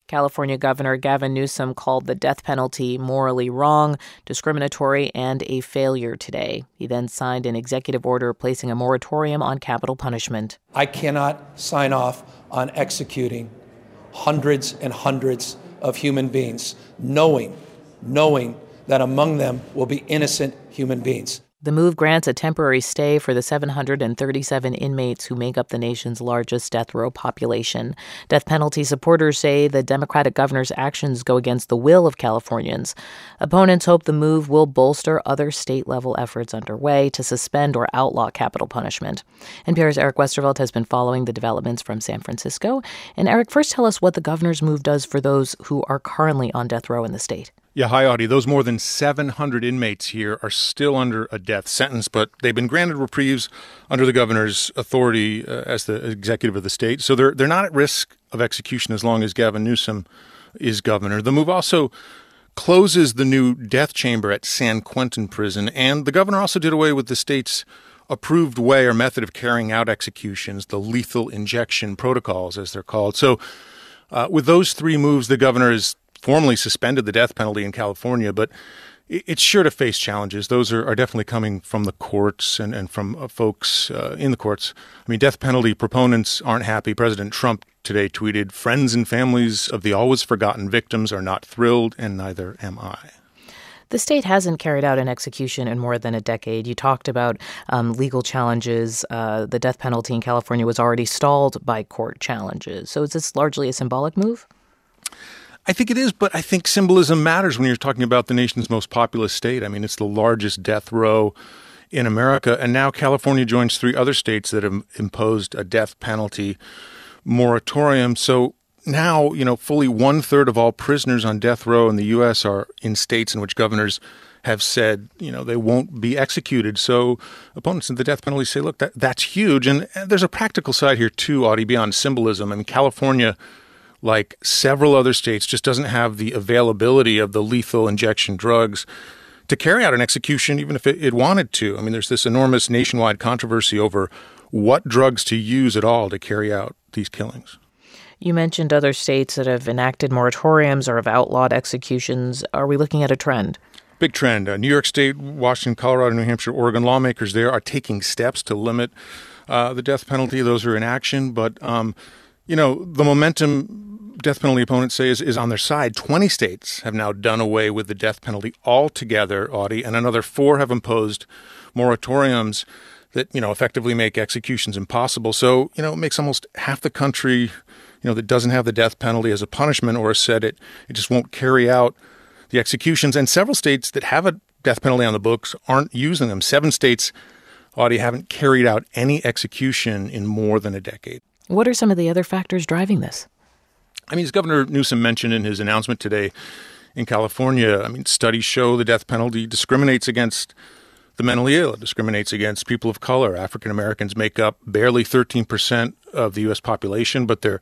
California Governor Gavin Newsom called the death penalty morally wrong, discriminatory, and a failure today. He then signed an executive order placing a moratorium on capital punishment. I cannot sign off on executing hundreds and hundreds of human beings, knowing that among them will be innocent human beings. The move grants a temporary stay for the 737 inmates who make up the nation's largest death row population. Death penalty supporters say the Democratic governor's actions go against the will of Californians. Opponents hope the move will bolster other state-level efforts underway to suspend or outlaw capital punishment. NPR's Eric Westervelt has been following the developments from San Francisco. And Eric, first tell us what the governor's move does for those who are currently on death row in the state. Yeah, hi, Audie. Those more than 700 inmates here are still under a death sentence, but they've been granted reprieves under the governor's authority as the executive of the state. So they're not at risk of execution as long as Gavin Newsom is governor. The move also closes the new death chamber at San Quentin Prison, and the governor also did away with the state's approved way or method of carrying out executions, the lethal injection protocols, as they're called. So with those three moves, the governor has formally suspended the death penalty in California, but it's sure to face challenges. Those are definitely coming from the courts and from folks in the courts. I mean, death penalty proponents aren't happy. President Trump today tweeted, "Friends and families of the always forgotten victims are not thrilled, and neither am I." The state hasn't carried out an execution in more than a decade. You talked about legal challenges. The death penalty in California was already stalled by court challenges. So is this largely a symbolic move? I think it is, but I think symbolism matters when you're talking about the nation's most populous state. I mean, it's the largest death row in America, and now California joins three other states that have imposed a death penalty moratorium. So now, fully 1/3 of all prisoners on death row in the U.S. are in states in which governors have said, they won't be executed. So opponents of the death penalty say, look, that's huge. And there's a practical side here, too, Audie, beyond symbolism. I mean, California, like several other states, just doesn't have the availability of the lethal injection drugs to carry out an execution, even if it wanted to. I mean, there's this enormous nationwide controversy over what drugs to use at all to carry out these killings. You mentioned other states that have enacted moratoriums or have outlawed executions. Are we looking at a trend? Big trend. New York State, Washington, Colorado, New Hampshire, Oregon lawmakers there are taking steps to limit the death penalty. Those are in action. But, the momentum death penalty opponents say is on their side. 20 states have now done away with the death penalty altogether, Audie, and another 4 have imposed moratoriums that, effectively make executions impossible. So, it makes almost half the country, that doesn't have the death penalty as a punishment or has said it just won't carry out the executions. And several states that have a death penalty on the books aren't using them. 7 states, Audie, haven't carried out any execution in more than a decade. What are some of the other factors driving this? I mean, as Governor Newsom mentioned in his announcement today in California, studies show the death penalty discriminates against the mentally ill. It discriminates against people of color. African Americans make up barely 13% of the U.S. population, but they're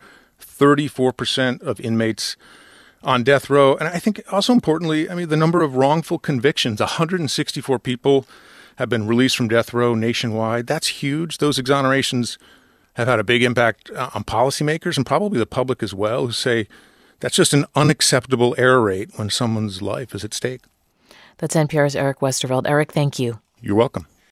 34% of inmates on death row. And I think also importantly, the number of wrongful convictions, 164 people have been released from death row nationwide. That's huge. Those exonerations have had a big impact on policymakers and probably the public as well, who say that's just an unacceptable error rate when someone's life is at stake. That's NPR's Eric Westervelt. Eric, thank you. You're welcome.